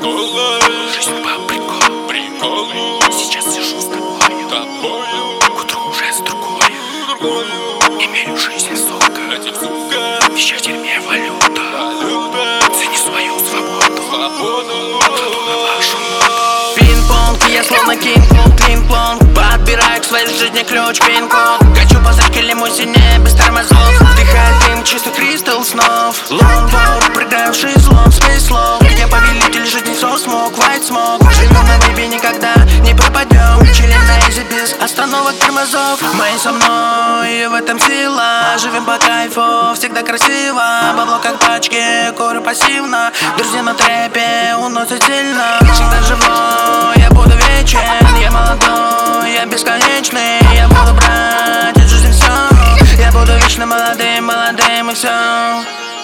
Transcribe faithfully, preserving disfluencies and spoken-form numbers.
школа. Жизнь по приколу, Приколу. сейчас сижу с тобою, тобою. к утру уже с другой. Имею жизнь, сука, Этих сука. вещах в дерьме валюта. Валюта. Цени свою свободу, Свободу. кладу на вашу ногу. Пинг-понг, я словно кинг-понг, клинг-понг. Подбираю к своей жизни ключ, пин-код. Качу по зряке лимузине без тормозов. Вдыхает дым, чисто кристалл снов. Лонгборд, прыгаю в шезлонг, space low. Я повелитель жизни, so smoke, white smoke. Живем на вейбе, никогда не пропадем. Чилим на изи без остановок, тормозов. Мы со мной, и в этом сила. Живем по кайфу, всегда красиво. Бабло как пачки, курю пассивно. Друзья на трэпе уносят сильно. Всегда живой, я буду вечен. Я молодой, я бесконечный. Я буду брать от жизни все. Я буду вечно молодым, молодым и все.